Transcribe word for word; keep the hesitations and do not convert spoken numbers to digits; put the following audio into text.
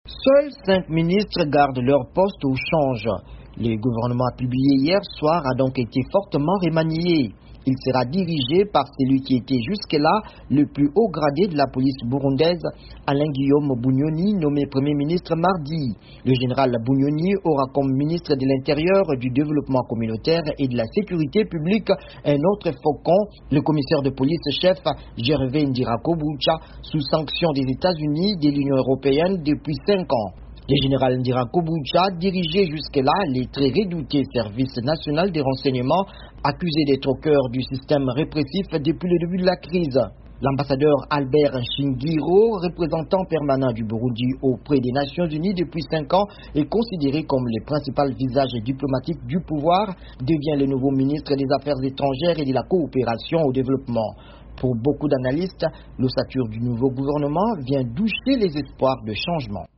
Seuls cinq ministres gardent leur poste ou changent. Le gouvernement publié hier soir a donc été fortement remanié. Il sera dirigé par celui qui était jusque-là le plus haut gradé de la police burundaise, Alain-Guillaume Bunyoni, nommé Premier ministre mardi. Le général Bunyoni aura comme ministre de l'Intérieur, du Développement communautaire et de la Sécurité publique un autre faucon, le commissaire de police-chef Gervais Ndirakobucha, sous sanction des États-Unis et de l'Union européenne depuis cinq ans. Le général Ndirakobucha dirigeait jusque-là les très redoutés services nationaux des renseignements, accusés d'être au cœur du système répressif depuis le début de la crise. L'ambassadeur Albert Nshingiro, représentant permanent du Burundi auprès des Nations Unies depuis cinq ans, est considéré comme le principal visage diplomatique du pouvoir, devient le nouveau ministre des Affaires étrangères et de la coopération au développement. Pour beaucoup d'analystes, l'ossature du nouveau gouvernement vient doucher les espoirs de changement.